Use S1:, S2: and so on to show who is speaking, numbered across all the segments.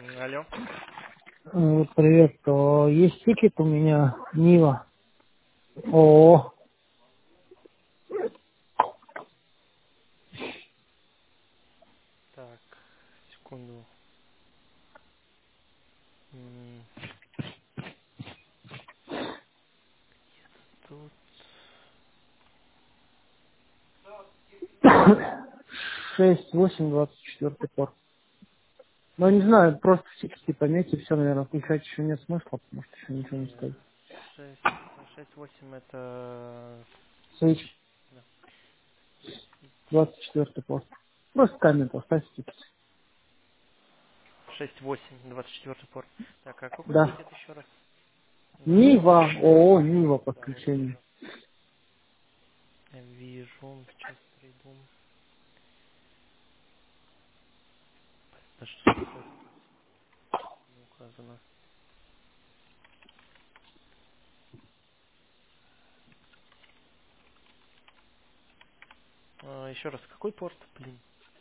S1: Алло.
S2: Привет. Есть тикет у меня Нива. О,
S1: Так, секунду. М, Тут
S2: 6-8-24 порт. Ну, не знаю, просто в тикете пометьте, все, наверное, включать еще нет смысла, потому что еще ничего не
S1: нет.
S2: стоит.
S1: 6-8 это...
S2: Switch,
S1: Да.
S2: 24 порт. Просто камень поставь в тикет.
S1: 6-8, 24 порт. Так, а какой
S2: Да.
S1: тикет еще раз? Нива.
S2: Нива, ООО, Нива
S1: Да, вот
S2: подключение.
S1: вижу. Вижу, сейчас пройду. Да что такое не указано? Еще раз, какой порт? Блин,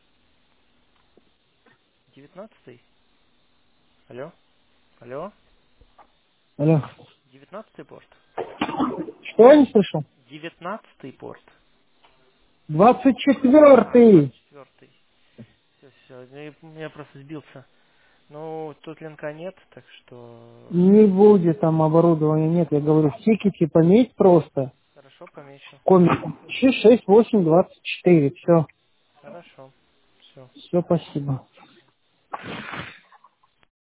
S1: 19-й? Алло? Алло?
S2: Алло.
S1: 19-й порт?
S2: Что я не слышал?
S1: 19-й порт? А,
S2: 24-й.
S1: 24-й. Все. Я просто сбился. Ну, тут линка нет, так что
S2: Не будет там оборудования, нет. Я говорю, в тикете пометь просто.
S1: хорошо помечу.
S2: Комик. 6-8-24. Все.
S1: Хорошо. Все.
S2: Все, спасибо.